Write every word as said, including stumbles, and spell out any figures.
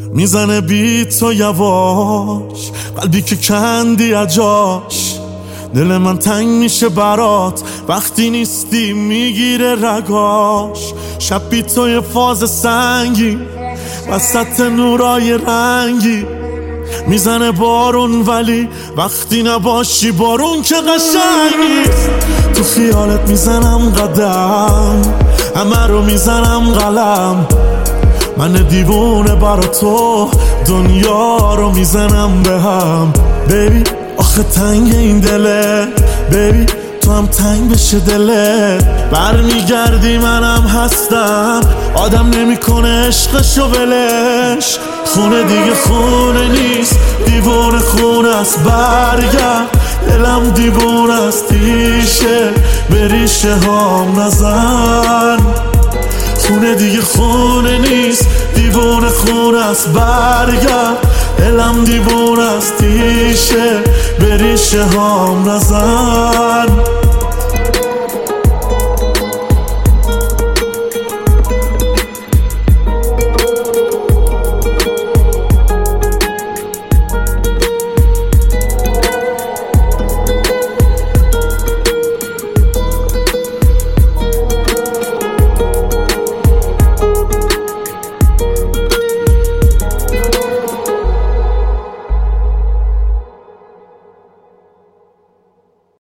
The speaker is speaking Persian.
میزنه بیت و یواش، قلبی که کندی اجاش. دل من تنگ میشه برات وقتی نیستی، میگیره رگاش. شب بی تو یه فاز سنگی وسط نورای رنگی. میزنه بارون ولی وقتی نباشی بارون که قشنگی. تو خیالت میزنم قدم، همه رو میزنم قلم. من دیوونه برا تو دنیا رو میزنم به هم. بیبی آخه تنگ این دله، بیبی تو هم تنگ بشه دله. برمیگردی منم هستم، آدم نمیکنه عشقشو ولش. خونه دیگه خونه نیست، دیوونه خونه است. برگرد دلم دیوونه است، تیشه به ریشه هام نزن. خونه دیگه خونه نیست، دیوونه خونه است. برگرد دلم دیوونه است، تیشه به ریشه هام نزن.